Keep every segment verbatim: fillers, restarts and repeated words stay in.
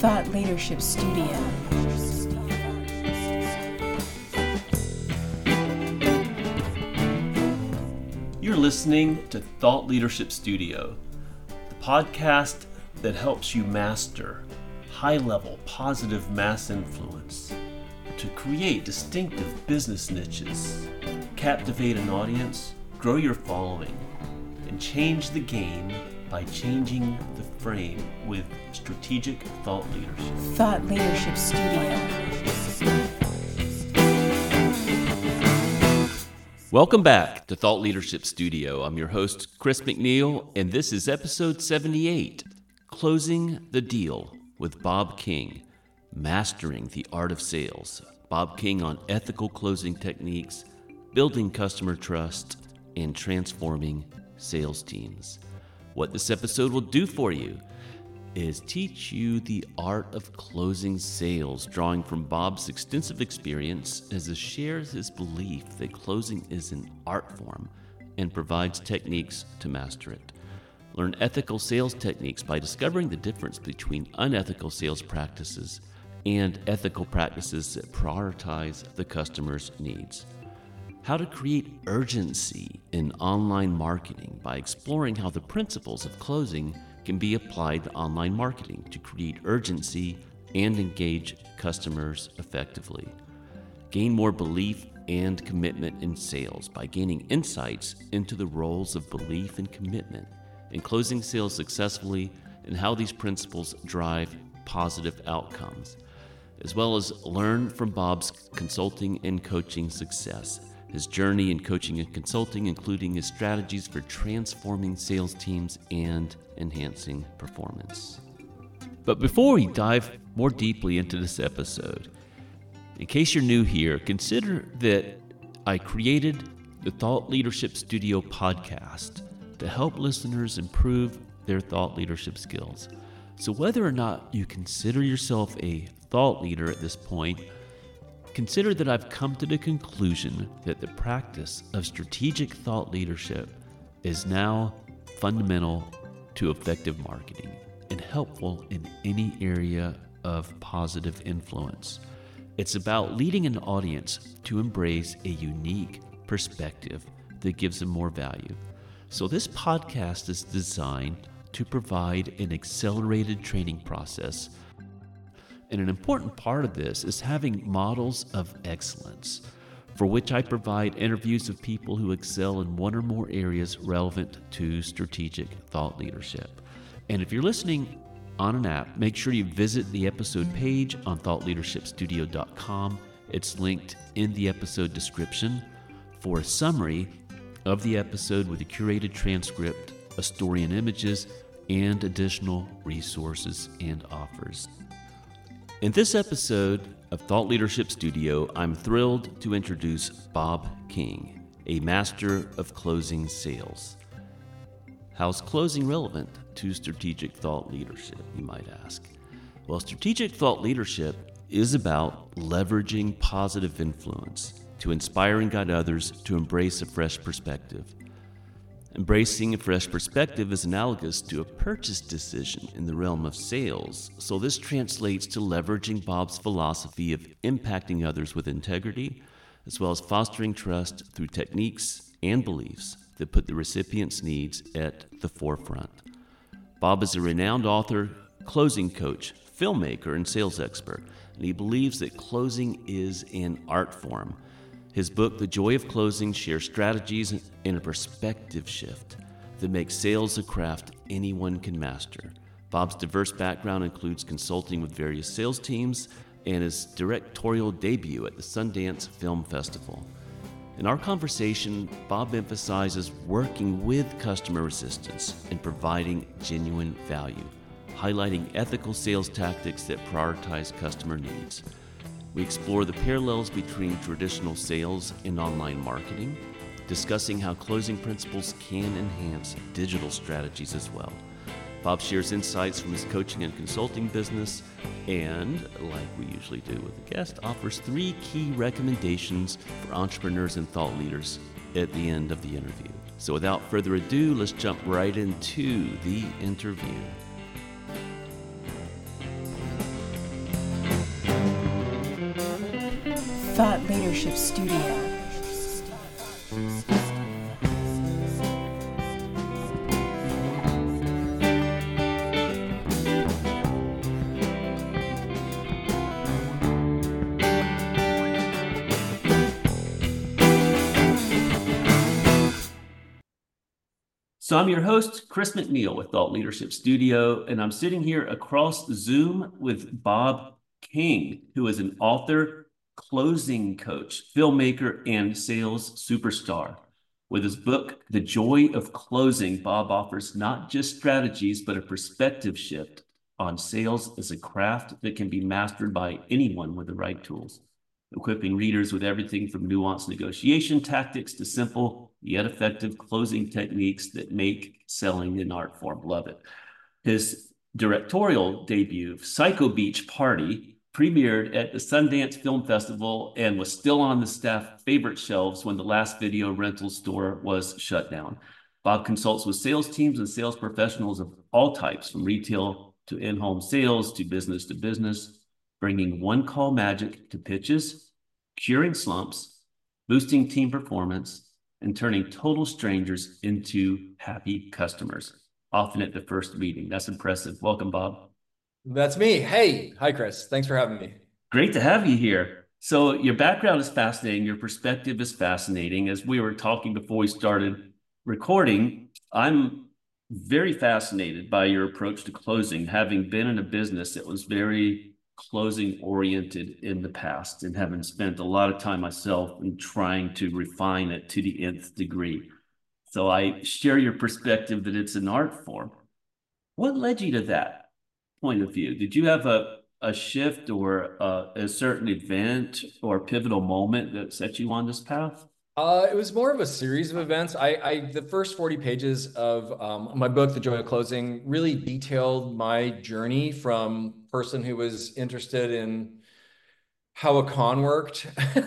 Thought Leadership Studio. You're listening to Thought Leadership Studio, the podcast that helps you master high-level positive mass influence to create distinctive business niches, captivate an audience, grow your following, and change the game by changing the frame with strategic thought leadership. Thought Leadership Studio. Welcome back to Thought Leadership Studio. I'm your host, Chris McNeil, and this is episode seventy-eight, Closing the Deal with Bob King, Mastering the Art of Sales. Bob King on ethical closing techniques, building customer trust, and transforming sales teams. What this episode will do for you is teach you the art of closing sales, drawing from Bob's extensive experience as he shares his belief that closing is an art form and provides techniques to master it. Learn ethical sales techniques by discovering the difference between unethical sales practices and ethical practices that prioritize the customer's needs. How to create urgency in online marketing by exploring how the principles of closing can be applied to online marketing to create urgency and engage customers effectively. Gain more belief and commitment in sales by gaining insights into the roles of belief and commitment in closing sales successfully and how these principles drive positive outcomes, as well as learn from Bob's consulting and coaching success, his journey in coaching and consulting, including his strategies for transforming sales teams and enhancing performance. But before we dive more deeply into this episode, in case you're new here, consider that I created the Thought Leadership Studio podcast to help listeners improve their thought leadership skills. So whether or not you consider yourself a thought leader at this point, consider that I've come to the conclusion that the practice of strategic thought leadership is now fundamental to effective marketing and helpful in any area of positive influence. It's about leading an audience to embrace a unique perspective that gives them more value. So this podcast is designed to provide an accelerated training process. And an important part of this is having models of excellence, for which I provide interviews of people who excel in one or more areas relevant to strategic thought leadership. And if you're listening on an app, make sure you visit the episode page on thought leadership studio dot com. It's linked in the episode description for a summary of the episode with a curated transcript, a story and images, and additional resources and offers. In this episode of Thought Leadership Studio, I'm thrilled to introduce Bob King, a master of closing sales. How's closing relevant to strategic thought leadership, you might ask? Well, strategic thought leadership is about leveraging positive influence to inspire and guide others to embrace a fresh perspective. Embracing a fresh perspective is analogous to a purchase decision in the realm of sales, so this translates to leveraging Bob's philosophy of impacting others with integrity, as well as fostering trust through techniques and beliefs that put the recipient's needs at the forefront. Bob is a renowned author, closing coach, filmmaker, and sales expert, and he believes that closing is an art form. His book, The Joy of Closing, shares strategies and a perspective shift that makes sales a craft anyone can master. Bob's diverse background includes consulting with various sales teams and his directorial debut at the Sundance Film Festival. In our conversation, Bob emphasizes working with customer assistance and providing genuine value, highlighting ethical sales tactics that prioritize customer needs. We explore the parallels between traditional sales and online marketing, discussing how closing principles can enhance digital strategies as well. Bob shares insights from his coaching and consulting business, and, like we usually do with a guest, offers three key recommendations for entrepreneurs and thought leaders at the end of the interview. So without further ado, let's jump right into the interview. Thought Leadership Studio. So I'm your host, Chris McNeil with Thought Leadership Studio, and I'm sitting here across Zoom with Bob King, who is an author, closing coach, filmmaker, and sales superstar. With his book, The Joy of Closing, Bob offers not just strategies, but a perspective shift on sales as a craft that can be mastered by anyone with the right tools, equipping readers with everything from nuanced negotiation tactics to simple yet effective closing techniques that make selling an art form. Love it. His directorial debut, Psycho Beach Party, premiered at the Sundance Film Festival and was still on the staff favorite shelves when the last video rental store was shut down. Bob consults with sales teams and sales professionals of all types, from retail to in-home sales to business to business, bringing one-call magic to pitches, curing slumps, boosting team performance, and turning total strangers into happy customers, often at the first meeting. That's impressive. Welcome, Bob. That's me. Hey, hi, Chris. Thanks for having me. Great to have you here. So your background is fascinating. Your perspective is fascinating. As we were talking before we started recording, I'm very fascinated by your approach to closing, having been in a business that was very closing oriented in the past and having spent a lot of time myself in trying to refine it to the nth degree. So I share your perspective that it's an art form. What led you to that point of view? Did you have a, a shift or a, a certain event or pivotal moment that set you on this path? Uh, it was more of a series of events. I, I the first forty pages of um, my book, The Joy of Closing, really detailed my journey from person who was interested in how a con worked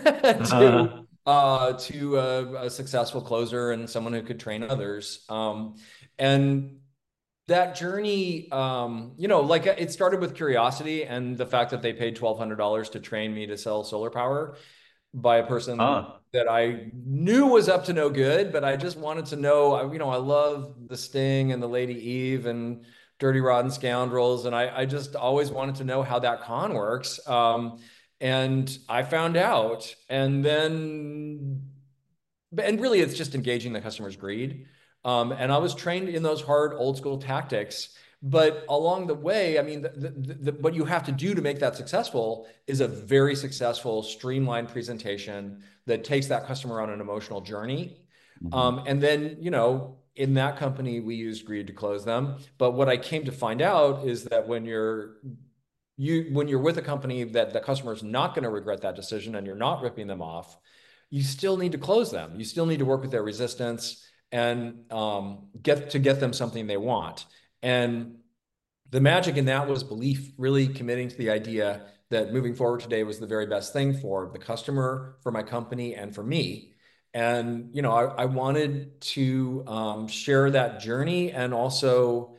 to uh, uh, to a, a successful closer and someone who could train others. Um, and that journey, um, you know, like it started with curiosity and the fact that they paid twelve hundred dollars to train me to sell solar power by a person Ah. that I knew was up to no good, but I just wanted to know, you know, I love The Sting and the Lady Eve and Dirty Rotten Scoundrels. And I, I just always wanted to know how that con works. Um, and I found out, and then, and really it's just engaging the customer's greed. Um, and I was trained in those hard old school tactics. But along the way, I mean, the, the, the, what you have to do to make that successful is a very successful, streamlined presentation that takes that customer on an emotional journey. Mm-hmm. Um, and then, you know, in that company, we used greed to close them. But what I came to find out is that when you're you when you're with a company that the customer is not going to regret that decision and you're not ripping them off, you still need to close them. You still need to work with their resistance and um, get to get them something they want. And the magic in that was belief, really committing to the idea that moving forward today was the very best thing for the customer, for my company, and for me. And, you know, I, I wanted to um, share that journey and also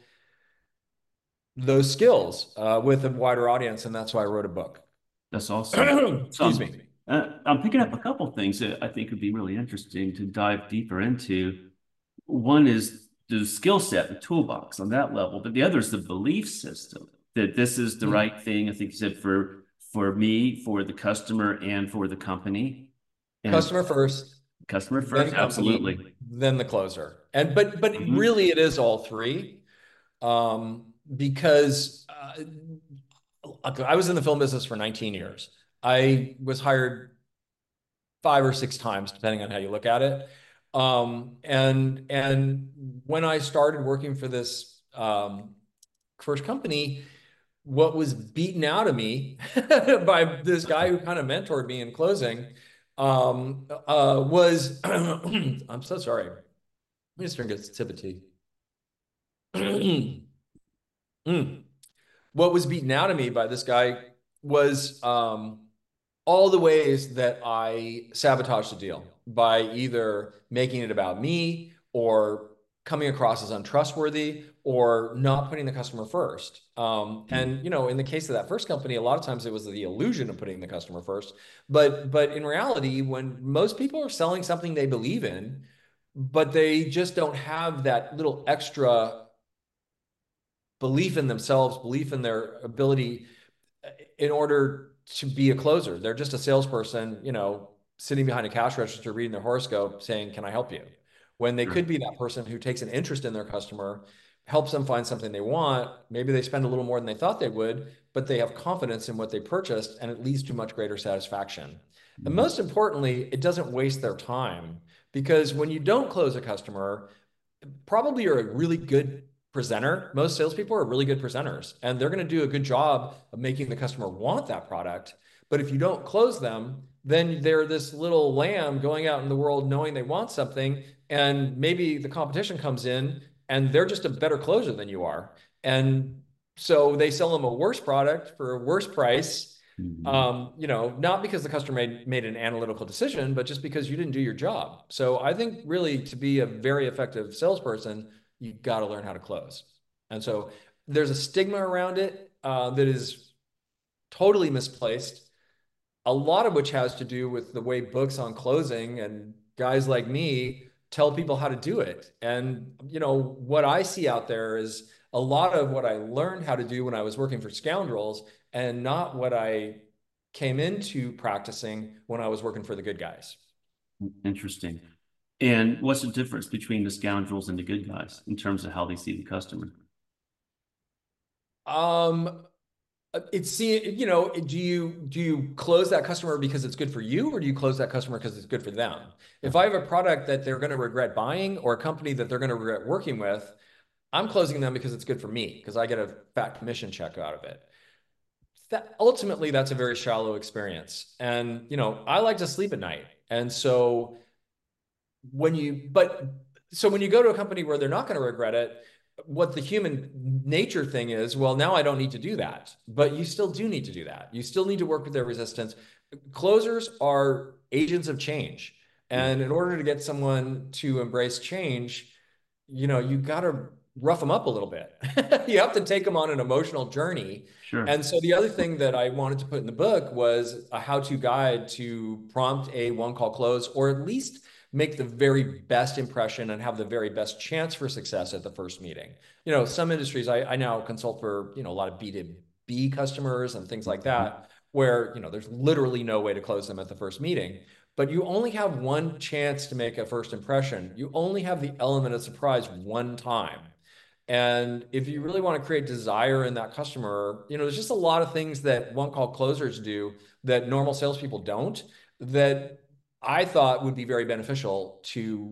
those skills uh, with a wider audience. And that's why I wrote a book. That's awesome. Excuse so, me. Uh, I'm picking up a couple of things that I think would be really interesting to dive deeper into. One is the skill set, the toolbox on that level, but the other is the belief system that this is the mm-hmm. right thing. I think you said for for me, for the customer, and for the company. And customer first. Customer first, then absolutely. Company, then the closer. And but but mm-hmm. really, it is all three, um, because uh, I was in the film business for nineteen years. I was hired five or six times, depending on how you look at it. Um, and, and when I started working for this, um, first company, what was beaten out of me by this guy who kind of mentored me in closing, um, uh, was, I'm so sorry. Let me just drink a sip of tea. mm. What was beaten out of me by this guy was, um, all the ways that I sabotaged the deal by either making it about me or coming across as untrustworthy or not putting the customer first. Um, and you know, in the case of that first company, a lot of times it was the illusion of putting the customer first. But but in reality, when most people are selling something they believe in, but they just don't have that little extra belief in themselves, belief in their ability in order to be a closer. They're just a salesperson, you know, sitting behind a cash register, reading their horoscope, saying, "Can I help you?" When they could be that person who takes an interest in their customer, helps them find something they want. Maybe they spend a little more than they thought they would, but they have confidence in what they purchased, and it leads to much greater satisfaction. And most importantly, it doesn't waste their time, because when you don't close a customer, probably you're a really good presenter. Most salespeople are really good presenters, and they're going to do a good job of making the customer want that product. But if you don't close them, then they're this little lamb going out in the world knowing they want something, and maybe the competition comes in and they're just a better closer than you are. And so they sell them a worse product for a worse price. Mm-hmm. Um, you know, not because the customer made, made an analytical decision, but just because you didn't do your job. So I think really to be a very effective salesperson, you got to learn how to close. And so there's a stigma around it uh, that is totally misplaced, a lot of which has to do with the way books on closing and guys like me tell people how to do it. And, you know, what I see out there is a lot of what I learned how to do when I was working for Scoundrels, and not what I came into practicing when I was working for the good guys. Interesting. And what's the difference between the Scoundrels and the good guys in terms of how they see the customer? Um, it's, you know, do you do you close that customer because it's good for you, or do you close that customer because it's good for them? If I have a product that they're going to regret buying, or a company that they're going to regret working with, I'm closing them because it's good for me, because I get a fat commission check out of it. That ultimately, that's a very shallow experience. And, you know, I like to sleep at night. And so when you, but so when you go to a company where they're not going to regret it, what the human nature thing is, well, now I don't need to do that, but you still do need to do that. You still need to work with their resistance. Closers are agents of change. And in order to get someone to embrace change, you know, you got to rough them up a little bit. You have to take them on an emotional journey. Sure. And so the other thing that I wanted to put in the book was a how-to guide to prompt a one-call close, or at least make the very best impression and have the very best chance for success at the first meeting. You know, some industries, I, I now consult for, you know, a lot of B two B customers and things like that, where, you know, there's literally no way to close them at the first meeting. But you only have one chance to make a first impression. You only have the element of surprise one time. And if you really want to create desire in that customer, you know, there's just a lot of things that one-call closers do that normal salespeople don't, that I thought would be very beneficial to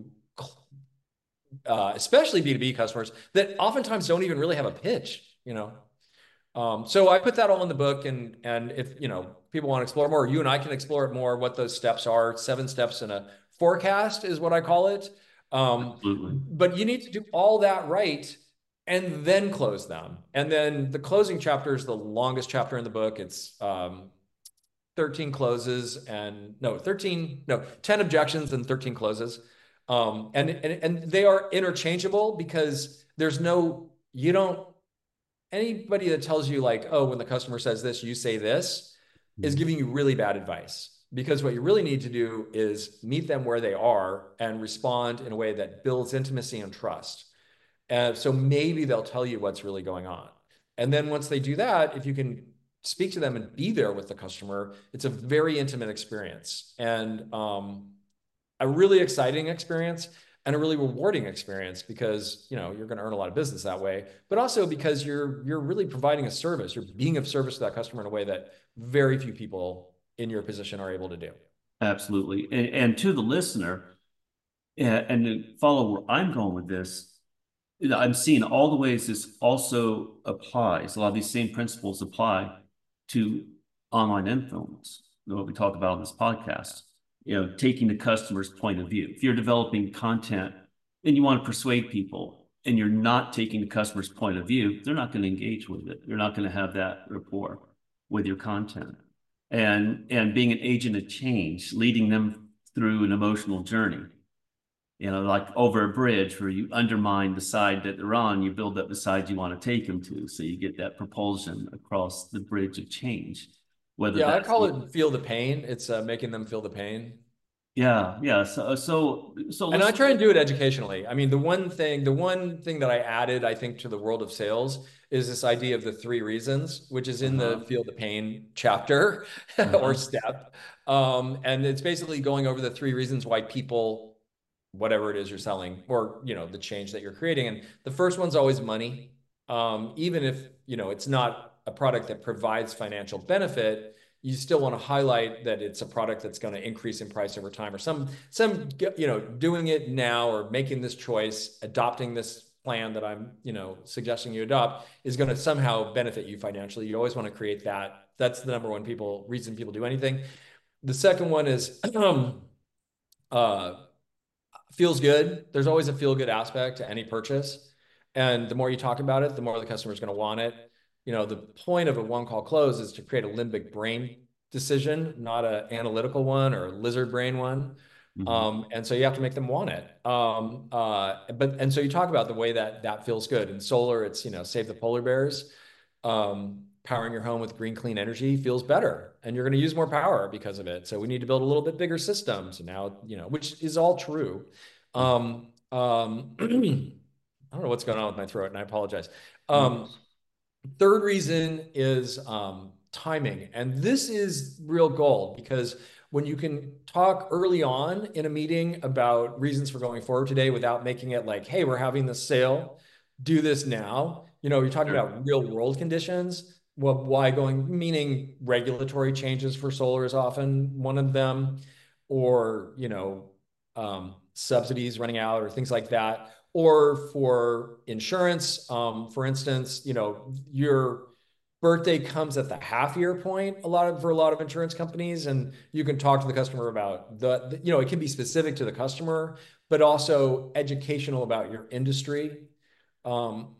uh, especially B two B customers that oftentimes don't even really have a pitch, you know. Um, so I put that all in the book, and and if, you know, people want to explore more, you and I can explore it more, what those steps are. Seven steps in a forecast is what I call it. Um, Absolutely. But you need to do all that right and then close them. And then the closing chapter is the longest chapter in the book. It's um, thirteen closes and no, thirteen, no, ten objections and thirteen closes. Um, and, and, and they are interchangeable, because there's no, you don't, anybody that tells you like, oh, when the customer says this, you say this, is giving you really bad advice. Because what you really need to do is meet them where they are and respond in a way that builds intimacy and trust. And so maybe they'll tell you what's really going on. And then once they do that, if you can speak to them and be there with the customer, it's a very intimate experience, and um, a really exciting experience, and a really rewarding experience, because, you know, you're going to earn a lot of business that way, but also because you're you're really providing a service. You're being of service to that customer in a way that very few people in your position are able to do. Absolutely. And, and to the listener, and to follow where I'm going with this, I'm seeing all the ways this also applies. A lot of these same principles apply to online influence, what we talk about on this podcast. You know, taking the customer's point of view. If you're developing content and you want to persuade people, and you're not taking the customer's point of view, they're not going to engage with it. They're not going to have that rapport with your content. And, and being an agent of change, leading them through an emotional journey. You know, like over a bridge where you undermine the side that they're on, you build up the side you want to take them to. So you get that propulsion across the bridge of change. Whether Yeah, I that's call it feel the pain. It's uh, making them feel the pain. yeah, yeah. So so so And I let's try and do it educationally. I mean, the one thing, the one thing that I added, I think, to the world of sales is this idea of the three reasons, which is in the uh-huh, Feel the Pain chapter or uh-huh. step. Um, and it's basically going over the three reasons why people, whatever it is you're selling, or you know, the change that you're creating. And the first one's always money. Um, even if you know it's not a product that provides financial benefit, you still want to highlight that it's a product that's going to increase in price over time, or some some you know doing it now or making this choice, adopting this plan that I'm you know suggesting you adopt is going to somehow benefit you financially. You always want to create that. That's the number one people reason people do anything. The second one is um, uh, feels good. There's always a feel good aspect to any purchase. And the more you talk about it, the more the customer is going to want it. You know, the point of a one call close is to create a limbic brain decision, not an analytical one or a lizard brain one. Mhm. Um, and so you have to make them want it. Um, uh, but and so you talk about the way that that feels good. In solar, it's you know save the polar bears. Um, powering your home with green clean energy feels better, and you're going to use more power because of it. So we need to build a little bit bigger system. So now you know, which is all true. Um, um, I don't know what's going on with my throat, and I apologize. Um, Third reason is um, timing. And this is real gold because when you can talk early on in a meeting about reasons for going forward today without making it like, hey, we're having this sale, do this now. You know, you're talking Sure. about real world conditions. Well, why going, meaning regulatory changes for solar is often one of them, or, you know, um, subsidies running out or things like that, or for insurance. Um, for instance, you know, your birthday comes at the half year point a lot of for a lot of insurance companies, and you can talk to the customer about the, the you know, it can be specific to the customer, but also educational about your industry. Um,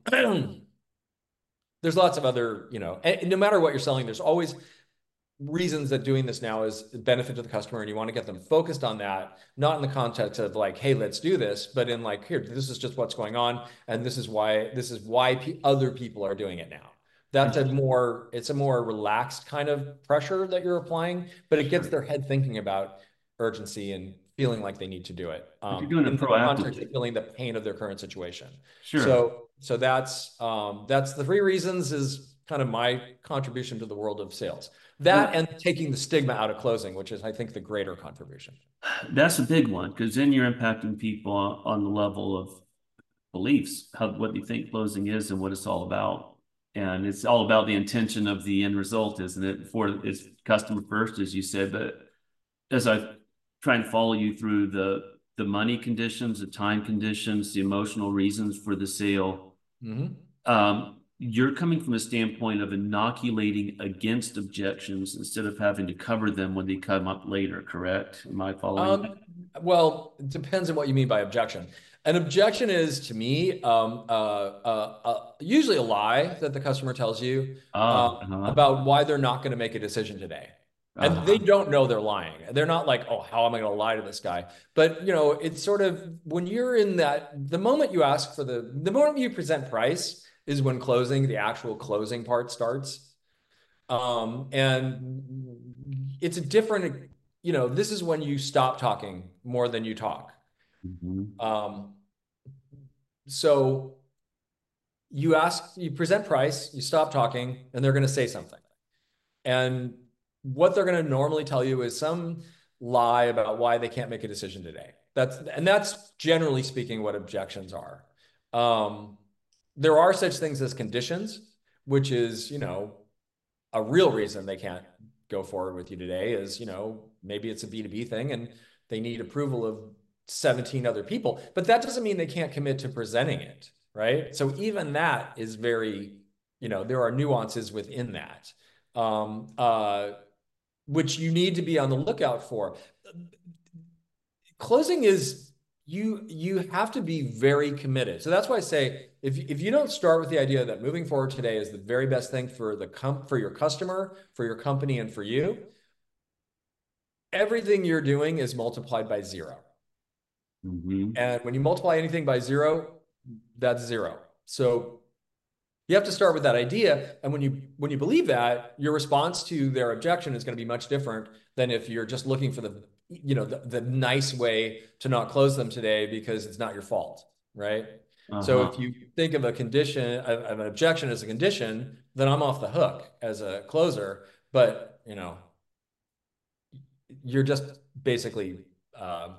there's lots of other, you know, and no matter what you're selling, there's always reasons that doing this now is benefit to the customer, and you want to get them focused on that, not in the context of like, hey, let's do this, but in like, here, this is just what's going on, and this is why this is why p- other people are doing it now. That's a more it's a more relaxed kind of pressure that you're applying, but it gets Sure. their head thinking about urgency and feeling like they need to do it But you're um, doing it in the context of proactively. feeling the pain of their current situation. Sure. So so that's um, that's the three reasons is kind of my contribution to the world of sales. That Well, and taking the stigma out of closing, which is, I think, the greater contribution. that's a big one because then you're impacting people on, on the level of beliefs, how what you think closing is and what it's all about. And it's all about the intention of the end result, isn't it? For it's customer first, as you said. But as I try and follow you through the the money conditions, the time conditions, the emotional reasons for the sale, Mm-hmm. um, you're coming from a standpoint of inoculating against objections instead of having to cover them when they come up later, correct? Am I following? Um, well, it depends on what you mean by objection. An objection is, to me, um, uh, uh, uh, usually a lie that the customer tells you uh, Ah, uh-huh, about why they're not going to make a decision today. And they uh-huh. don't know they're lying. They're not like, oh, how am I going to lie to this guy? But you know, it's sort of when you're in that, the moment you ask for the, the moment you present price is when closing, the actual closing part starts. Um, and it's a different, you know, this is when you stop talking more than you talk. Mhm. Um, so you ask, you present price, you stop talking, and they're going to say something. And what they're going to normally tell you is some lie about why they can't make a decision today. That's, and that's generally speaking what objections are. Um, there are such things as conditions, which is, you know, a real reason they can't go forward with you today is, you know, maybe it's a B two B thing and they need approval of seventeen other people, but that doesn't mean they can't commit to presenting it, right? So even that is very, you know, there are nuances within that, um, uh, which you need to be on the lookout for. Closing is you you have to be very committed. So that's why I say if if you don't start with the idea that moving forward today is the very best thing for the com for your customer, for your company, and for you, everything you're doing is multiplied by zero. Mm-hmm. And when you multiply anything by zero, that's zero. So you have to start with that idea. And when you when you believe that, your response to their objection is going to be much different than if you're just looking for the, you know, the, the nice way to not close them today because it's not your fault, right? So Uh-huh. if you think of a condition, of, of an objection as a condition, then I'm off the hook as a closer. But, you know, you're just basically uh,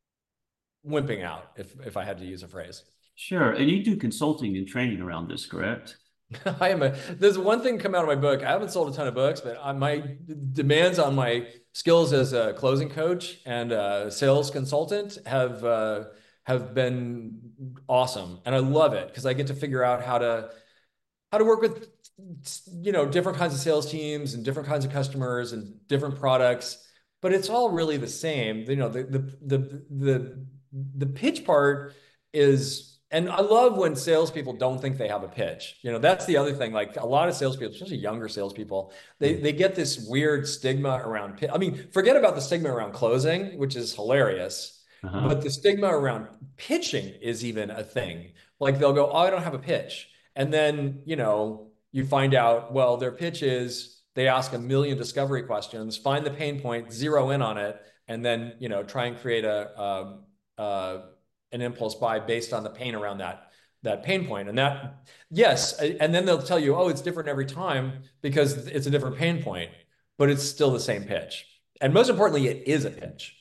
wimping out, if if I had to use a phrase. Sure. And you do consulting and training around this, correct? I am a, there's one thing come out of my book. I haven't sold a ton of books, but I, my demands on my skills as a closing coach and a sales consultant have uh, have been awesome, and I love it because I get to figure out how to how to work with, you know, different kinds of sales teams and different kinds of customers and different products, but it's all really the same. You know, the the the the the pitch part is, and I love when salespeople don't think they have a pitch. You know, that's the other thing. Like a lot of salespeople, especially younger salespeople, they they get this weird stigma around pitch. I mean, forget about the stigma around closing, which is hilarious, Uh-huh. but the stigma around pitching is even a thing. Like they'll go, "Oh, I don't have a pitch," and then, you know, you find out, well, their pitch is they ask a million discovery questions, find the pain point, zero in on it, and then, you know, try and create a, a, a an impulse buy based on the pain around that that pain point. And that, yes, and then they'll tell you, oh, it's different every time because it's a different pain point, but it's still the same pitch. And most importantly, it is a pitch.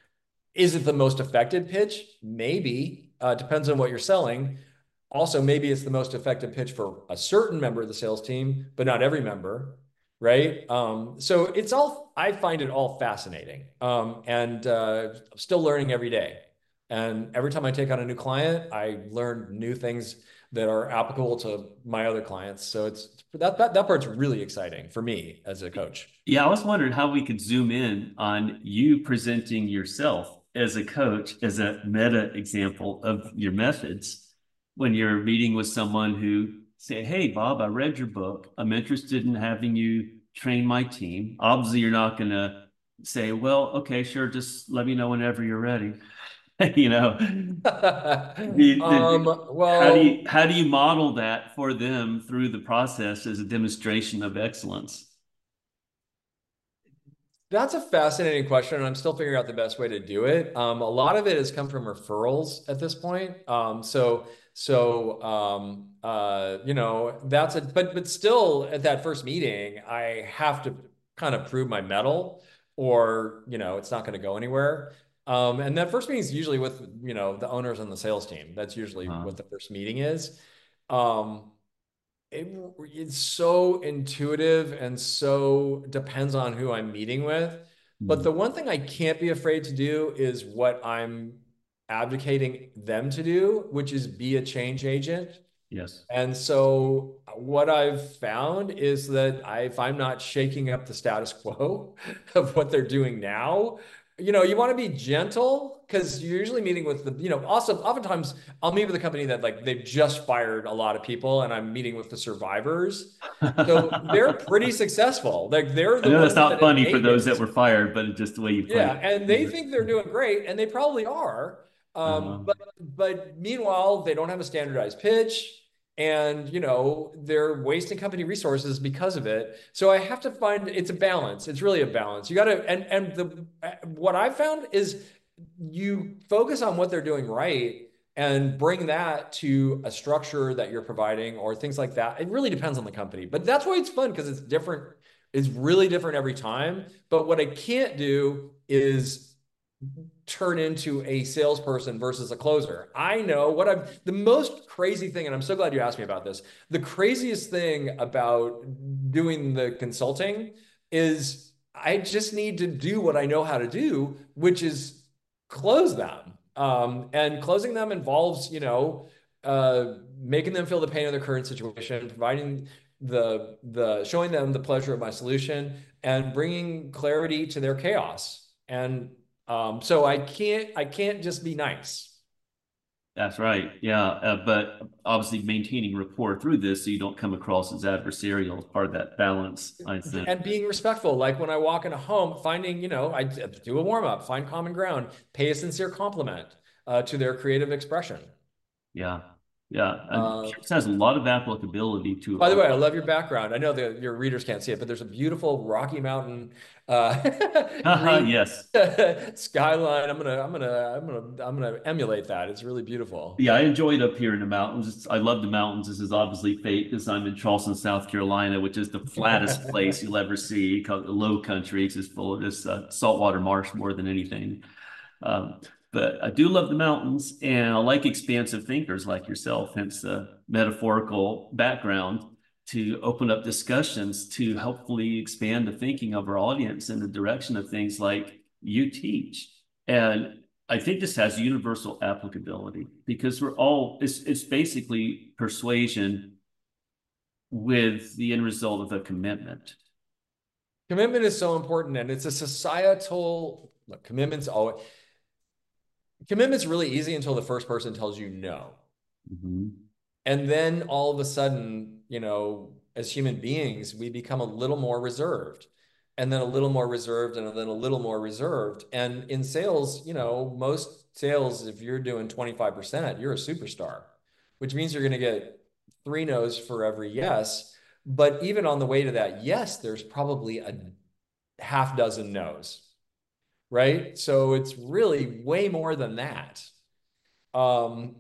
Is it the most effective pitch? Maybe. Uh, depends on what you're selling. Also, maybe it's the most effective pitch for a certain member of the sales team, but not every member, right? Um, so it's all, I find it all fascinating, um, and uh, I'm still learning every day. And every time I take on a new client, I learn new things that are applicable to my other clients. So it's that that, that part's really exciting for me as a coach. Yeah, I was wondering how we could zoom in on you presenting yourself as a coach, as a meta example of your methods when you're meeting with someone who say, "Hey, Bob, I read your book. I'm interested in having you train my team." Obviously, you're not going to say, "Well, okay, sure, just let me know whenever you're ready." You know, the, um, the, how do well, you how do you model that for them through the process as a demonstration of excellence? that's a fascinating question, and I'm still figuring out the best way to do it. Um, a lot of it has come from referrals at this point. Um, so, so um, uh, you know, that's a but but still at that first meeting, I have to kind of prove my mettle, or you know, it's not going to go anywhere. Um, and that first meeting is usually with, you know, the owners and the sales team. That's usually Uh, what the first meeting is. Um, it, it's so intuitive and so depends on who I'm meeting with. But mm, the one thing I can't be afraid to do is what I'm advocating them to do, which is be a change agent. yes. And so what I've found is that I, if I'm not shaking up the status quo of what they're doing now, you know, you want to be gentle because you're usually meeting with the, you know, also oftentimes I'll meet with a company that like they've just fired a lot of people and I'm meeting with the survivors. So they're I pretty successful. Like they're the know that's ones not that have funny for made those that it. were fired, but it's just the way you put Yeah, it. and they think they're doing great, and they probably are. Um, Uh, but but meanwhile, they don't have a standardized pitch, and you know they're wasting company resources because of it. So I have to find it's a balance. It's really a balance. You got to and and the what I found is you focus on what they're doing right and bring that to a structure that you're providing or things like that. It really depends on the company, but that's why it's fun because it's different. It's really different every time. But what I can't do is turn into a salesperson versus a closer. I know what I'm the most crazy thing, and I'm so glad you asked me about this. The craziest thing about doing the consulting is I just need to do what I know how to do, which is close them. Um, and closing them involves, you know, uh, making them feel the pain of their current situation, providing the the showing them the pleasure of my solution, and bringing clarity to their chaos. And um, so I can't I can't just be nice. that's right. Yeah. Uh, but obviously maintaining rapport through this so you don't come across as adversarial is part of that balance, I think. And being respectful, like when I walk in a home, finding, you know, I do a warm up, find common ground, pay a sincere compliment. uh, to their creative expression. Yeah. Yeah. And Uh, this has a lot of applicability to by the way, I love your background. I know that your readers can't see it, but there's a beautiful Rocky Mountain uh, green yes. skyline. I'm gonna, I'm gonna, I'm gonna, I'm gonna emulate that. It's really beautiful. Yeah, I enjoy it up here in the mountains. It's, I love the mountains. This is obviously fate because I'm in Charleston, South Carolina, which is the flattest place you'll ever see. Called the Low Country. It's just full of this uh, saltwater marsh more than anything. Um, but I do love the mountains, and I like expansive thinkers like yourself, hence the metaphorical background to open up discussions to helpfully expand the thinking of our audience in the direction of things like you teach. And I think this has universal applicability because we're all, it's, it's basically persuasion with the end result of a commitment. Commitment is so important, and it's a societal, look, commitment's always, commitment's really easy until the first person tells you no. Mm-hmm. And then all of a sudden, you know, as human beings, we become a little more reserved, and then a little more reserved, and then a little more reserved. And in sales, you know, most sales, if you're doing twenty-five percent, you're a superstar, which means you're going to get three no's for every yes. But even on the way to that yes, there's probably a half dozen no's, right? So it's really way more than that. Um,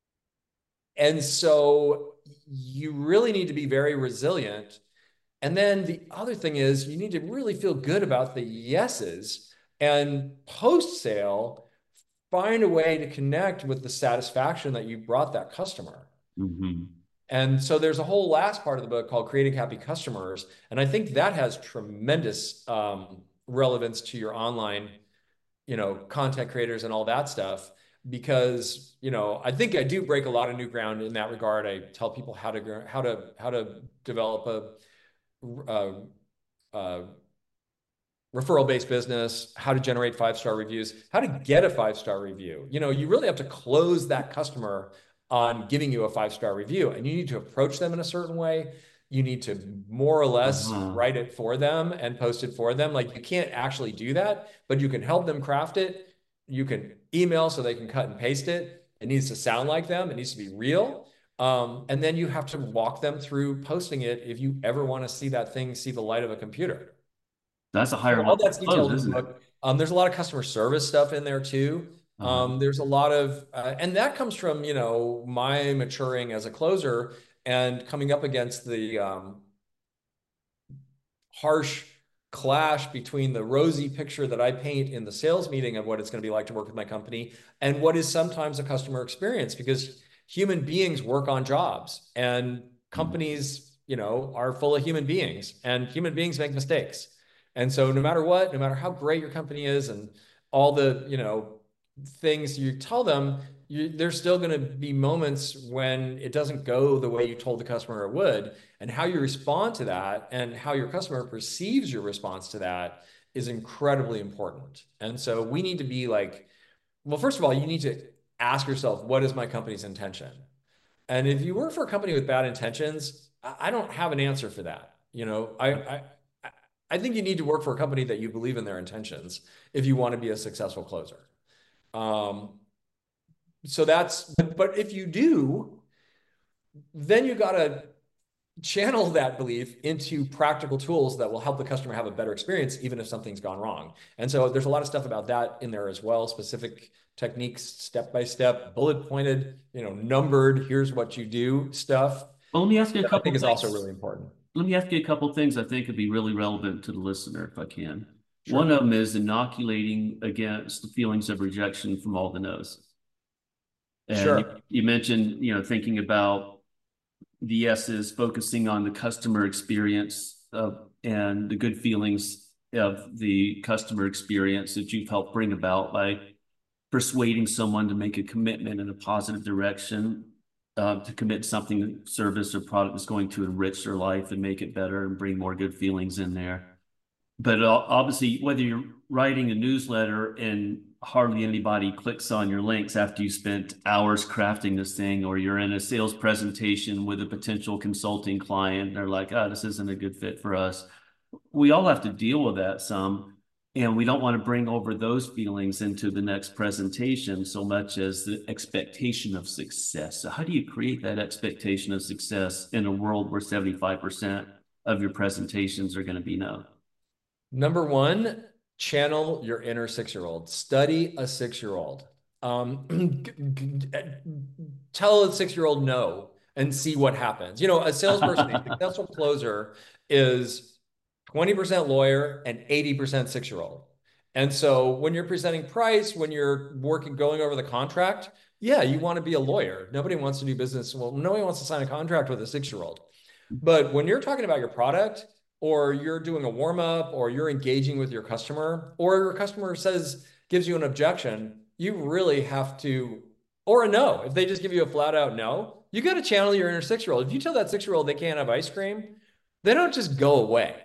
and so you really need to be very resilient. And then the other thing is you need to really feel good about the yeses, and post-sale, find a way to connect with the satisfaction that you brought that customer. Mm-hmm. And so there's a whole last part of the book called Creating Happy Customers. And I think that has tremendous um, relevance to your online, you know, content creators and all that stuff. Because, you know, I think I do break a lot of new ground in that regard. I tell people how to, how to, how to develop a, uh, uh, referral-based business, how to generate five-star reviews, how to get a five-star review. You know, you really have to close that customer on giving you a five-star review, and you need to approach them in a certain way. You need to more or less Uh-huh. write it for them and post it for them. Like, you can't actually do that, but you can help them craft it. You can email so they can cut and paste it. It needs to sound like them. It needs to be real. Um, and then you have to walk them through posting it if you ever want to see that thing see the light of a computer. That's a higher So all level that's detailed close, in the isn't it? book. Um, there's a lot of customer service stuff in there too. Uh-huh. Um, there's a lot of, uh, and that comes from, you know, my maturing as a closer and coming up against the um, harsh clash between the rosy picture that I paint in the sales meeting of what it's going to be like to work with my company and what is sometimes a customer experience, because human beings work on jobs and companies, you know, are full of human beings, and human beings make mistakes. And so no matter what, no matter how great your company is and all the, you know, things you tell them, you, there's still going to be moments when it doesn't go the way you told the customer it would. And how you respond to that and how your customer perceives your response to that is incredibly important. And so we need to be like, well, first of all, you need to ask yourself, what is my company's intention? And if you work for a company with bad intentions, I don't have an answer for that. You know, I, I, I think you need to work for a company that you believe in their intentions if you want to be a successful closer. Um, so that's, but if you do, then you got to channel that belief into practical tools that will help the customer have a better experience, even if something's gone wrong. And so there's a lot of stuff about that in there as well, specific techniques, step-by-step, bullet pointed, you know, numbered, here's what you do stuff. Well, let me ask you a I couple think is things. also really important. Let me ask you a couple things I think would be really relevant to the listener, if I can. Sure. One of them is inoculating against the feelings of rejection from all the no's. And Sure. you, you mentioned, you know, thinking about the yeses, focusing on the customer experience of, and the good feelings of the customer experience that you've helped bring about by persuading someone to make a commitment in a positive direction, uh, to commit something, service or product that's going to enrich their life and make it better and bring more good feelings in there. But obviously, whether you're writing a newsletter and hardly anybody clicks on your links after you spent hours crafting this thing, or you're in a sales presentation with a potential consulting client, and they're like, oh, this isn't a good fit for us. We all have to deal with that some. And we don't want to bring over those feelings into the next presentation so much as the expectation of success. So how do you create that expectation of success in a world where seventy-five percent of your presentations are going to be no? Number one, channel your inner six-year-old. Study a six-year-old. Um, tell a six-year-old no and see what happens. You know, a salesperson, a successful closer is twenty percent lawyer and eighty percent six-year-old. And so when you're presenting price, when you're working, going over the contract, yeah, you want to be a lawyer. Nobody wants to do business. Well, nobody wants to sign a contract with a six-year-old. But when you're talking about your product, or you're doing a warm-up, or you're engaging with your customer, or your customer says, gives you an objection, you really have to, or a no. If they just give you a flat out no, you got to channel your inner six-year-old. If you tell that six-year-old they can't have ice cream, they don't just go away.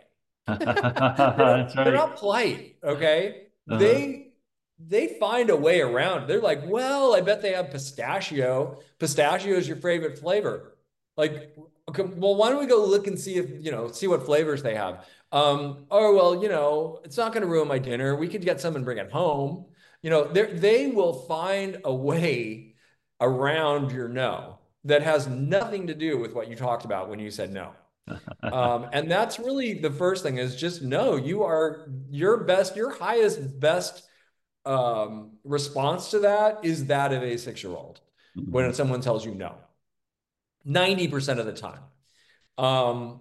That's right. They're not polite, okay? Uh-huh. They they find a way around. They're like, well, I bet they have pistachio. Pistachio is your favorite flavor. Like, okay, well, why don't we go look and see if, you know, see what flavors they have. Um, oh, well, you know, it's not going to ruin my dinner. We could get some and bring it home. You know, they will find a way around your no that has nothing to do with what you talked about when you said no. um, and that's really the first thing, is just know you are your best, your highest best um, response to that is that of a six-year-old mm-hmm. when someone tells you no, ninety percent of the time. Um,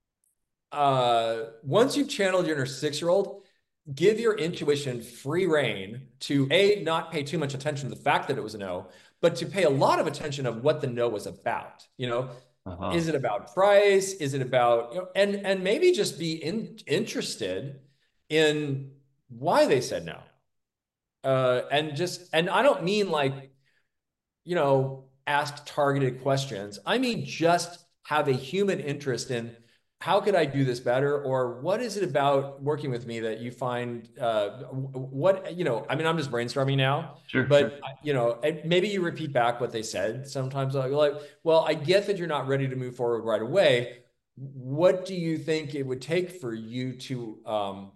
uh, once you've channeled your inner six-year-old, give your intuition free rein to A, not pay too much attention to the fact that it was a no, but to pay a lot of attention of what the no was about. You know, Uh-huh. Is it about price? Is it about, you know, and, and maybe just be in, interested in why they said no. Uh, and just, and I don't mean like, you know, ask targeted questions. I mean, just have a human interest in how could I do this better? Or what is it about working with me that you find, uh, what, you know, I mean, I'm just brainstorming now, sure, but sure. you know, maybe you repeat back what they said. Sometimes I'll be like, well, I get that you're not ready to move forward right away. What do you think it would take for you to, um,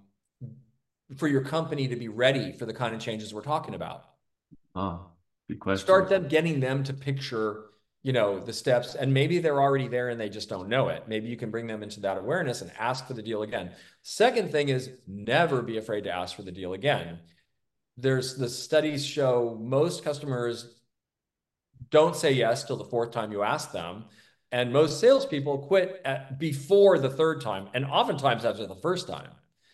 for your company to be ready for the kind of changes we're talking about? Oh, good question. Start them, getting them to picture, you know, the steps, and maybe they're already there and they just don't know it. Maybe you can bring them into that awareness and ask for the deal again. Second thing is never be afraid to ask for the deal again. There's the studies show most customers don't say yes till the fourth time you ask them. And most salespeople quit at before the third time, and oftentimes after the first time.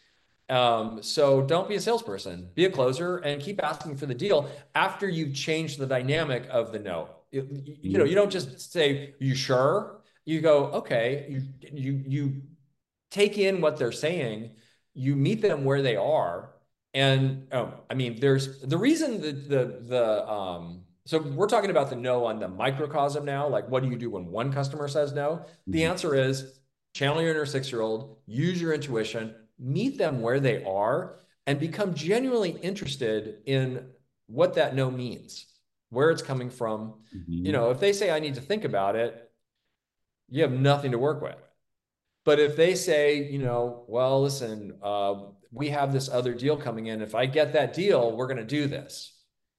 Um, so don't be a salesperson, be a closer and keep asking for the deal after you've changed the dynamic of the no. You, you know, you don't just say, you sure? You go, okay, you, you, you take in what they're saying, you meet them where they are. And, oh, I mean, there's the reason that the, the, um, so we're talking about the no on the microcosm now, like what do you do when one customer says no? Mm-hmm. The answer is channel your inner six-year-old, use your intuition, meet them where they are, and become genuinely interested in what that no means, where it's coming from. Mm-hmm. You know, if they say, I need to think about it, you have nothing to work with. But if they say, you know, well, listen, uh, we have this other deal coming in. If I get that deal, we're going to do this.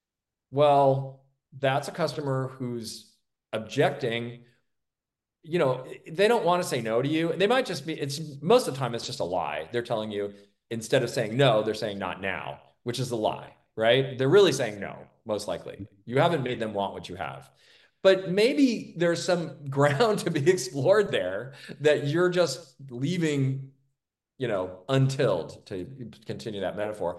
Well, that's a customer who's objecting. You know, they don't want to say no to you. They might just be, it's most of the time, it's just a lie. They're telling you, instead of saying no, they're saying not now, which is a lie, right? They're really saying no, most likely. You haven't made them want what you have. But maybe there's some ground to be explored there that you're just leaving, you know, untilled, to continue that metaphor.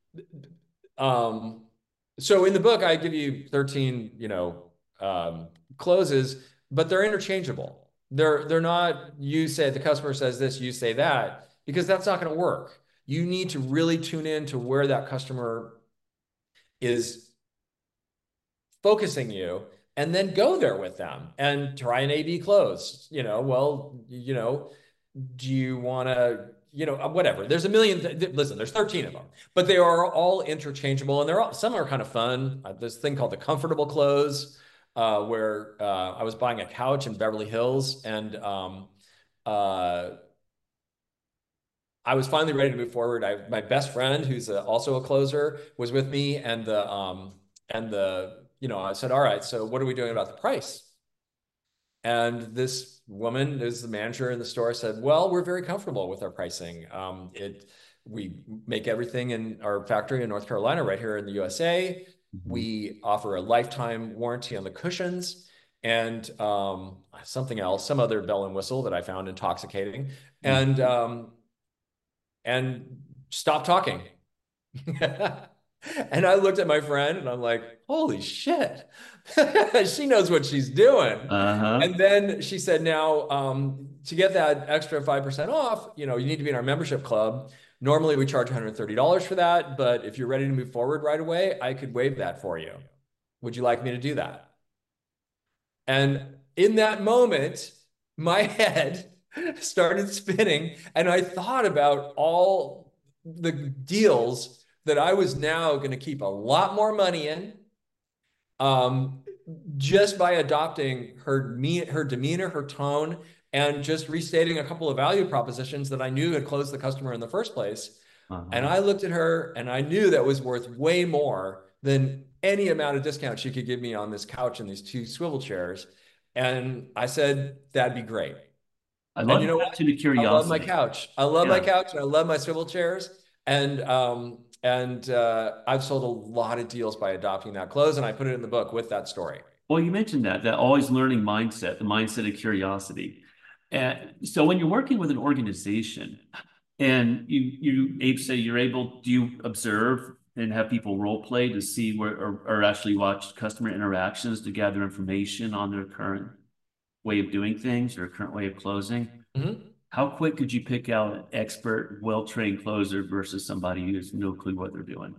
Um, so in the book, I give you thirteen, you know, um, closes, but they're interchangeable. They're, they're not, you say, the customer says this, you say that, because that's not going to work. You need to really tune in to where that customer is focusing you, and then go there with them and try an A B close. You know, well, you know, do you want to, you know, whatever. There's a million, th listen, there's thirteen of them, but they are all interchangeable, and they're all, some are kind of fun. Uh, this thing called the comfortable close, uh, where uh, I was buying a couch in Beverly Hills, and um, uh, I was finally ready to move forward. I, my best friend, who's a, also a closer, was with me, and the um and the you know I said, all right, so what are we doing about the price? And this woman, who's the manager in the store, said, well, we're very comfortable with our pricing. Um, it we make everything in our factory in North Carolina, right here in the U S A. Mm-hmm. We offer a lifetime warranty on the cushions and um, something else, some other bell and whistle that I found intoxicating. And um, and stop talking. And I looked at my friend and I'm like, holy shit, she knows what she's doing. Uh-huh. And then she said, now, um, to get that extra five percent off, you know, you need to be in our membership club. Normally we charge one hundred thirty dollars for that, but if you're ready to move forward right away, I could waive that for you. Would you like me to do that? And in that moment, my head started spinning and I thought about all the deals that I was now going to keep a lot more money in, um, just by adopting her me her demeanor, her tone, and just restating a couple of value propositions that I knew had closed the customer in the first place. Uh-huh. And I looked at her and I knew that was worth way more than any amount of discount she could give me on this couch and these two swivel chairs. And I said, that'd be great. I love and you know what? To the curiosity. I love my couch. I love Yeah. my couch and I love my swivel chairs. And um, and uh, I've sold a lot of deals by adopting that close, and I put it in the book with that story. Well, you mentioned that, that always learning mindset, the mindset of curiosity. And so when you're working with an organization and you, you Abe say you're able, do you observe and have people role play to see where, or, or actually watch customer interactions to gather information on their current way of doing things or current way of closing? Mm-hmm. How quick could you pick out an expert, well-trained closer versus somebody who has no clue what they're doing?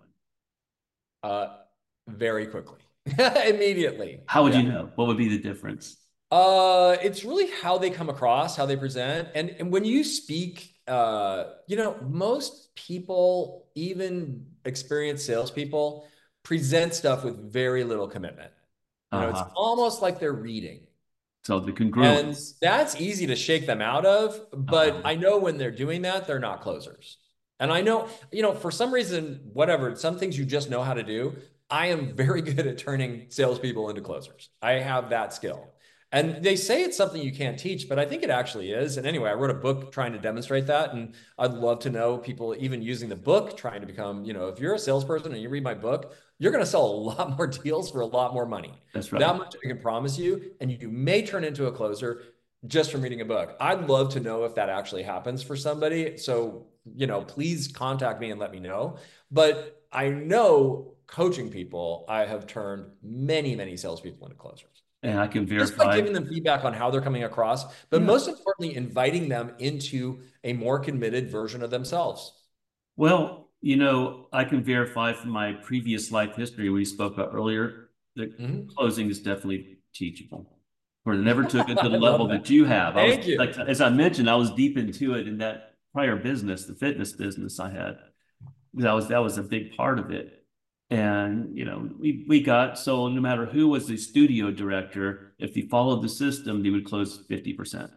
Uh, very quickly, immediately. How would yeah. you know? What would be the difference? Uh, it's really how they come across, how they present. And, and when you speak, uh, you know, most people, even experienced salespeople, present stuff with very little commitment. You know, Uh-huh. it's almost like they're reading. So the And congruence. that's easy to shake them out of, but Uh-huh. I know when they're doing that, they're not closers. And I know, you know, for some reason, whatever, some things you just know how to do. I am very good at turning salespeople into closers. I have that skill. And they say it's something you can't teach, but I think it actually is. And anyway, I wrote a book trying to demonstrate that. And I'd love to know people even using the book, trying to become, you know, if you're a salesperson and you read my book, you're going to sell a lot more deals for a lot more money. That's right. That much I can promise you. And you may turn into a closer just from reading a book. I'd love to know if that actually happens for somebody. So, you know, please contact me and let me know. But I know coaching people, I have turned many, many salespeople into closers. And I can Just by verify. giving them feedback on how they're coming across, but Yeah. most importantly, inviting them into a more committed version of themselves. Well, you know, I can verify from my previous life history we spoke about earlier that Mhm. closing is definitely teachable. Or never took it to the I level love that. that you have. I was, Thank you. like, as I mentioned, I was deep into it in that prior business, the fitness business I had. That was that was a big part of it. And, you know, we, we got, so no matter who was the studio director, if he followed the system, they would close fifty percent.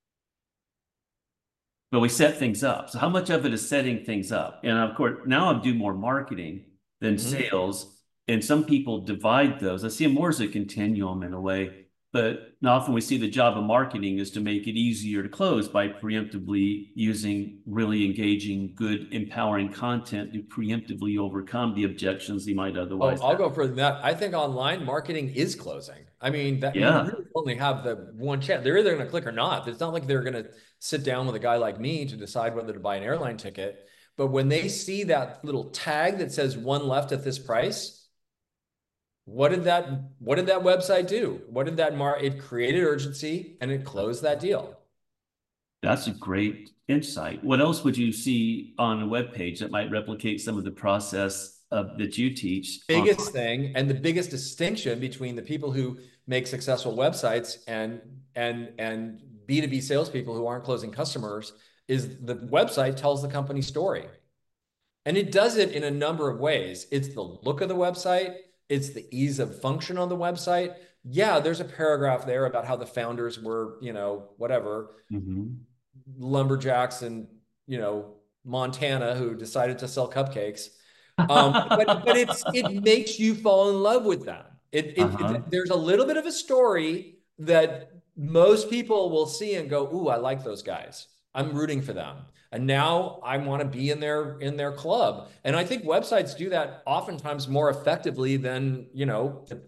But we set things up. So how much of it is setting things up? And of course, now I do more marketing than Mhm. sales. And some people divide those. I see them more as a continuum in a way. But often we see the job of marketing is to make it easier to close by preemptively using really engaging, good, empowering content to preemptively overcome the objections you might Oh, otherwise I'll have. go further than that. I think online marketing is closing. I mean, that Yeah. you really only have the one chance. They're either going to click or not. It's not like they're going to sit down with a guy like me to decide whether to buy an airline ticket. But when they see that little tag that says one left at this price, what did that what did that website do? What did that mar it created urgency and it closed that deal. That's a great insight. What else would you see on a web page that might replicate some of the process of, that you teach? Biggest thing and the biggest distinction between the people who make successful websites and and and B two B salespeople who aren't closing customers is the website tells the company story. And it does it in a number of ways. It's the look of the website. It's the ease of function on the website. Yeah, there's a paragraph there about how the founders were, you know, whatever, Mhm. lumberjacks and, you know, Montana who decided to sell cupcakes. Um, but but it's it makes you fall in love with them. It, it, Uh-huh. it there's a little bit of a story that most people will see and go, "Ooh, I like those guys. I'm rooting for them." And now I want to be in their in their club. And I think websites do that oftentimes more effectively than, you know, the,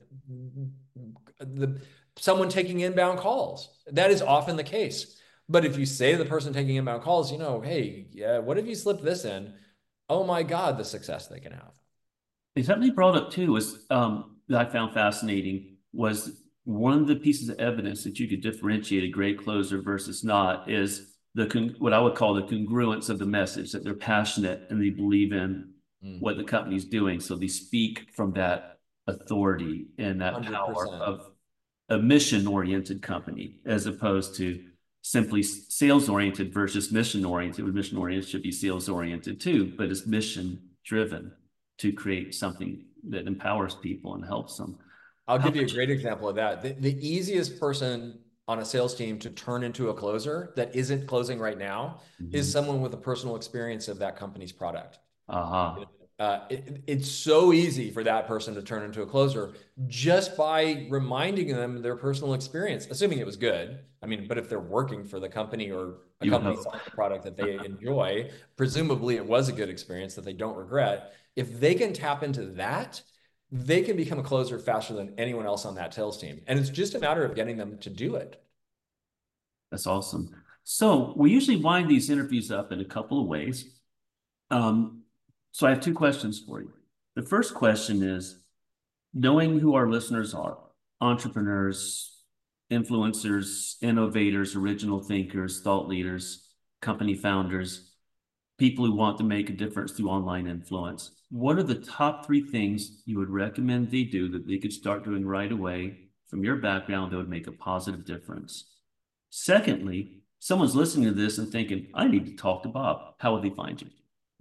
the someone taking inbound calls. That is often the case. But if you say to the person taking inbound calls, you know, hey, yeah, what if you slip this in? Oh my God, the success they can have. Something you brought up too was um, that I found fascinating was one of the pieces of evidence that you could differentiate a great closer versus not is the con- what I would call the congruence of the message, that they're passionate and they believe in Mm. what the company's doing. So they speak from that authority and that power one hundred percent. of a mission-oriented company as opposed to simply sales-oriented versus mission-oriented. Mission-oriented should be sales-oriented too, but it's mission-driven to create something that empowers people and helps them. I'll How give you a much- great example of that. The, the easiest person on a sales team to turn into a closer that isn't closing right now is Mhm. someone with a personal experience of that company's product. Uh-huh. Uh, it, it's so easy for that person to turn into a closer just by reminding them their personal experience, assuming it was good. I mean, but if they're working for the company or a You company hope. selling a product that they enjoy, presumably it was a good experience that they don't regret. If they can tap into that, they can become a closer faster than anyone else on that sales team. And it's just a matter of getting them to do it. That's awesome. So we usually wind these interviews up in a couple of ways. Um, so I have two questions for you. The first question is, knowing who our listeners are, entrepreneurs, influencers, innovators, original thinkers, thought leaders, company founders, people who want to make a difference through online influence, what are the top three things you would recommend they do that they could start doing right away from your background that would make a positive difference? Secondly, someone's listening to this and thinking, I need to talk to Bob. How would they find you?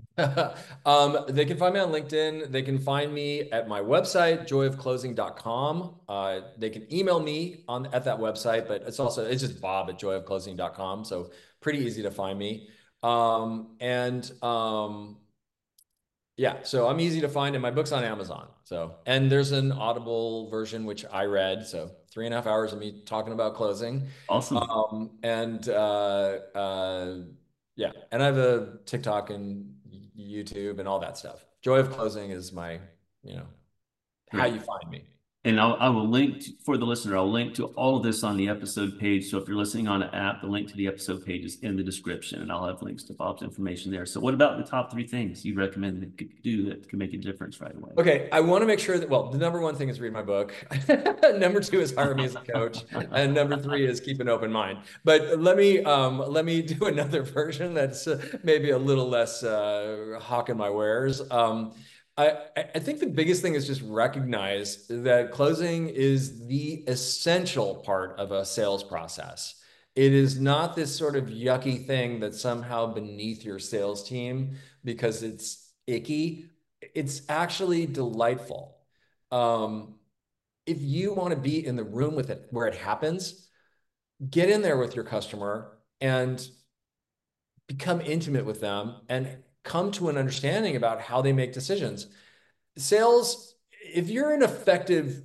um, they can find me on LinkedIn. They can find me at my website, joy of closing dot com. Uh, they can email me on at that website, but it's also, it's just Bob at joy of closing dot com. So pretty easy to find me. Um, and um, yeah, so I'm easy to find and my book's on Amazon. So, and there's an Audible version, which I read. So three and a half hours of me talking about closing. Awesome. Um, and uh, uh, yeah, and I have a TikTok and YouTube and all that stuff. Joy of Closing is my, you know, how Great. you find me. And I'll, I will link to, for the listener, I'll link to all of this on the episode page. So if you're listening on an app, the link to the episode page is in the description and I'll have links to Bob's information there. So what about the top three things you recommend that could do that can make a difference right away? Okay, I want to make sure that, well, the number one thing is read my book. Number two is hire me as a coach. And number three is keep an open mind. But let me um, let me do another version that's uh, maybe a little less uh, hawking my wares. Um, I, I think the biggest thing is just recognize that closing is the essential part of a sales process. It is not this sort of yucky thing that's somehow beneath your sales team because it's icky. It's actually delightful. Um, if you want to be in the room with it where it happens, get in there with your customer and become intimate with them and come to an understanding about how they make decisions. Sales, if you're an effective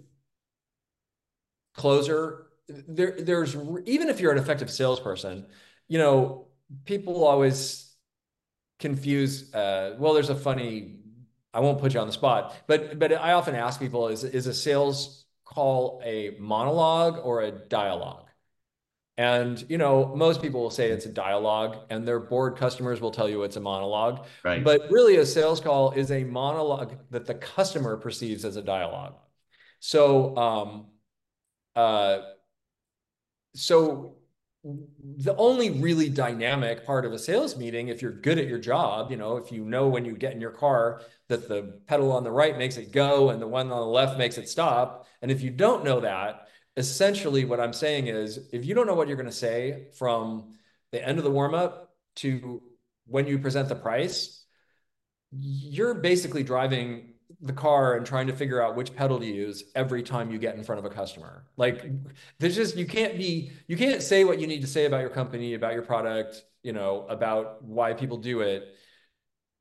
closer, there, there's even if you're an effective salesperson, you know, people always confuse. Uh, well, there's a funny. I won't put you on the spot, but but I often ask people: is is a sales call a monologue or a dialogue? And, you know, most people will say it's a dialogue and their bored customers will tell you it's a monologue. Right. But really a sales call is a monologue that the customer perceives as a dialogue. So, um, uh, so the only really dynamic part of a sales meeting, if you're good at your job, you know, if you know when you get in your car that the pedal on the right makes it go and the one on the left makes it stop. And if you don't know that, essentially what I'm saying is if you don't know what you're going to say from the end of the warm up to when you present the price, you're basically driving the car and trying to figure out which pedal to use every time you get in front of a customer. Like there's just, you can't be, you can't say what you need to say about your company, about your product, you know, about why people do it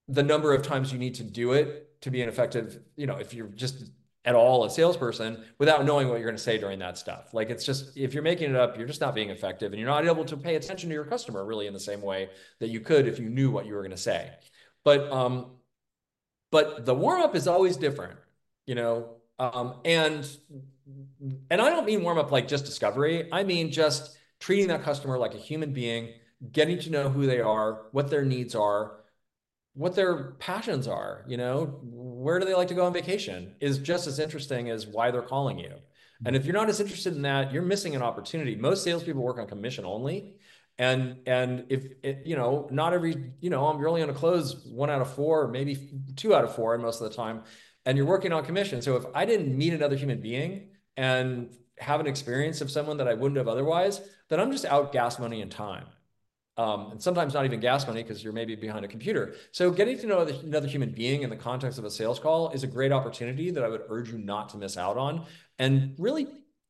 the number of times you need to do it to be an effective, you know, if you're just at all a salesperson without knowing what you're going to say during that stuff. Like, it's just, if you're making it up, you're just not being effective, and you're not able to pay attention to your customer really in the same way that you could if you knew what you were going to say. But, um, but the warm up is always different, you know, um, and, and I don't mean warm up like just discovery. I mean, just treating that customer like a human being, getting to know who they are, what their needs are, what their passions are, you know, where do they like to go on vacation is just as interesting as why they're calling you. And if you're not as interested in that, you're missing an opportunity. Most salespeople work on commission only. And, and if it, you know, not every, you know, you're only going to close one out of four, maybe two out of four most of the time, and you're working on commission. So if I didn't meet another human being and have an experience of someone that I wouldn't have otherwise, then I'm just out gas money and time. Um, and sometimes not even gas money because you're maybe behind a computer. So getting to know another human being in the context of a sales call is a great opportunity that I would urge you not to miss out on, and really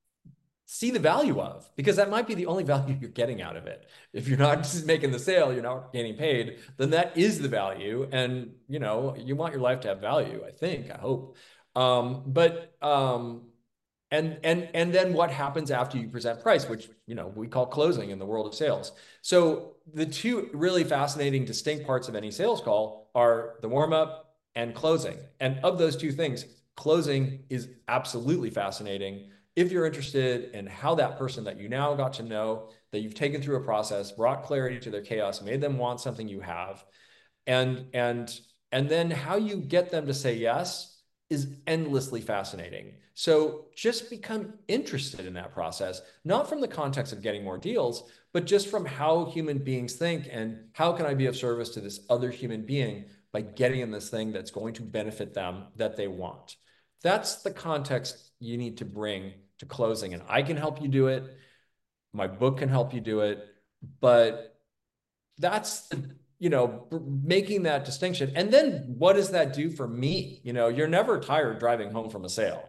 see the value of, because that might be the only value you're getting out of it. If you're not just making the sale, you're not getting paid, then that is the value. And, you know, you want your life to have value, I think, I hope. Um, but, um, And, and, and then what happens after you present price, which, you know, we call closing in the world of sales. So the two really fascinating, distinct parts of any sales call are the warm up and closing. And of those two things, closing is absolutely fascinating if you're interested in how that person that you now got to know, that you've taken through a process, brought clarity to their chaos, made them want something you have. And, and, and then how you get them to say yes is endlessly fascinating. So just become interested in that process, not from the context of getting more deals, but just from how human beings think and how can I be of service to this other human being by getting in this thing that's going to benefit them that they want. That's the context you need to bring to closing. And I can help you do it. My book can help you do it, but that's, you know, making that distinction. And then what does that do for me? You know, you're never tired driving home from a sale.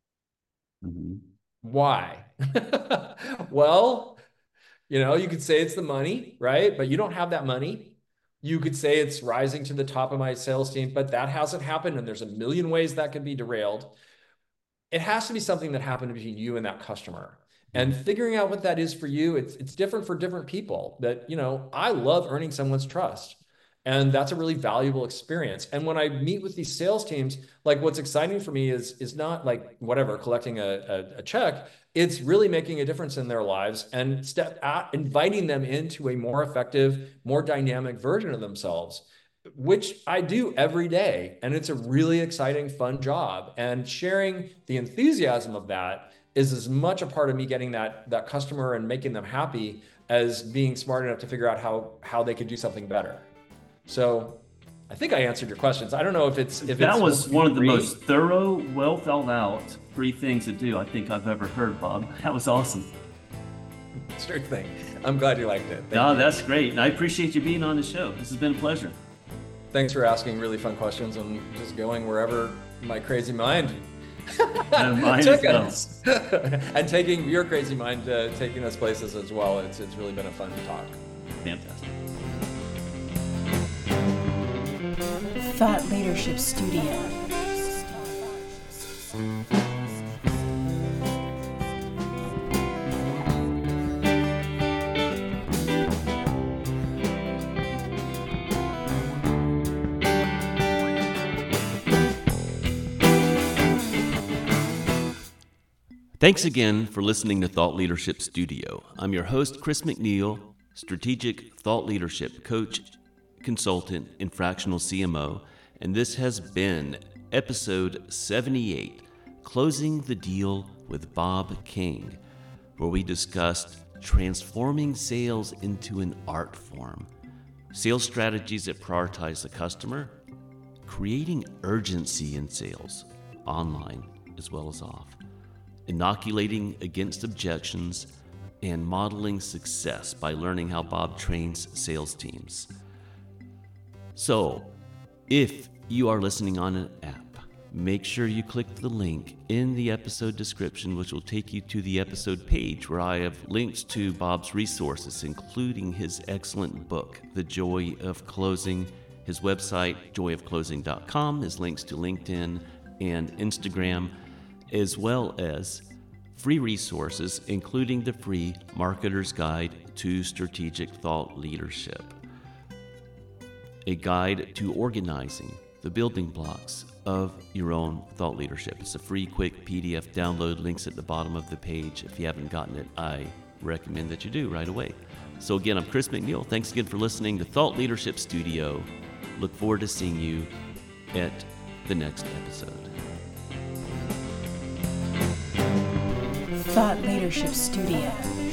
Mm-hmm. Why? Well, you know, you could say it's the money, right? But you don't have that money. You could say it's rising to the top of my sales team, but that hasn't happened. And there's a million ways that could be derailed. It has to be something that happened between you and that customer. And figuring out what that is for you, it's, it's different for different people. That, you know, I love earning someone's trust. And that's a really valuable experience. And when I meet with these sales teams, like what's exciting for me is, is not like whatever, collecting a, a, a check. It's really making a difference in their lives and step out, inviting them into a more effective, more dynamic version of themselves, which I do every day. And it's a really exciting, fun job. And sharing the enthusiasm of that is as much a part of me getting that, that customer and making them happy as being smart enough to figure out how, how they could do something better. So I think I answered your questions. I don't know if it's if that it's was one of the read. most thorough, well thought out three things to do I think I've ever heard, Bob. That was awesome. Sure thing. I'm glad you liked it. Thank No, you. that's great. And I appreciate you being on the show. This has been a pleasure. Thanks for asking really fun questions and just going wherever my crazy mind And mine took as well. us. And taking your crazy mind, uh, taking us places as well. It's it's really been a fun talk. Fantastic. Thought Leadership Studio. Thanks again for listening to Thought Leadership Studio. I'm your host, Chris McNeil, strategic thought leadership coach, consultant, and fractional C M O, and this has been episode seventy-eight, Closing the Deal with Bob King, where we discussed transforming sales into an art form, sales strategies that prioritize the customer, creating urgency in sales, online as well as off, inoculating against objections, and modeling success by learning how Bob trains sales teams. So, if you are listening on an app, make sure you click the link in the episode description, which will take you to the episode page where I have links to Bob's resources, including his excellent book, The Joy of Closing, His website, joy of closing dot com, is links to LinkedIn and Instagram, as well as free resources, including the free Marketer's Guide to Strategic Thought Leadership, a guide to organizing the building blocks of your own thought leadership. It's a free, quick P D F download. Links at the bottom of the page. If you haven't gotten it, I recommend that you do right away. So again, I'm Chris McNeil. Thanks again for listening to Thought Leadership Studio. Look forward to seeing you at the next episode. Thought Leadership Studio.